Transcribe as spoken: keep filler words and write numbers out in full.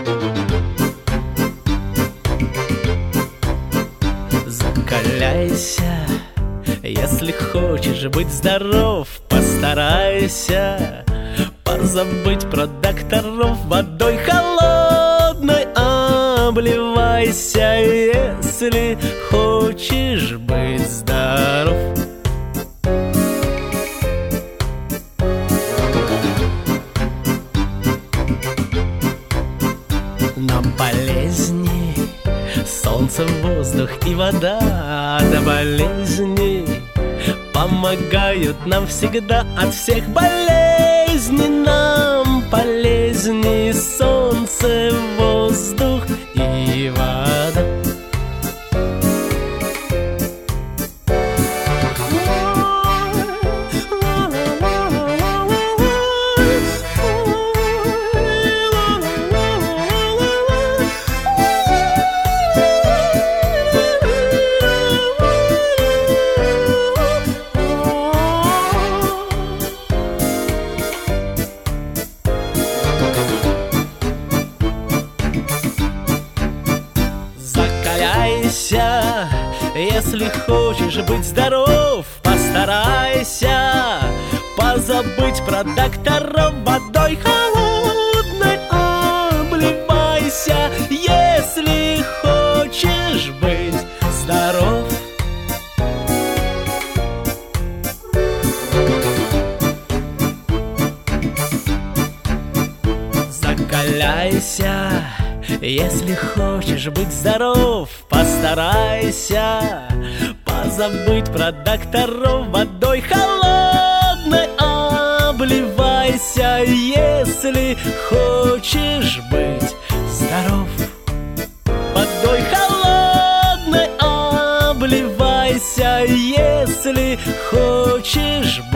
Закаляйся, если хочешь быть здоров, постарайся позабыть про докторов. Водой холодной обливайся, если хочешь быть здоров. Но болезни, солнце, воздух и вода до болезни помогают нам всегда. От всех болезней нам полезней солнце, воздух и вода. Закаляйся, если хочешь быть здоров, постарайся позабыть про докторов. Водой холодной обливайся, если хочешь быть здоров. Закаляйся, если хочешь быть здоров, постарайся позабыть про докторов. Водой холодной обливайся, если хочешь быть здоров. Водой холодной обливайся, если хочешь быть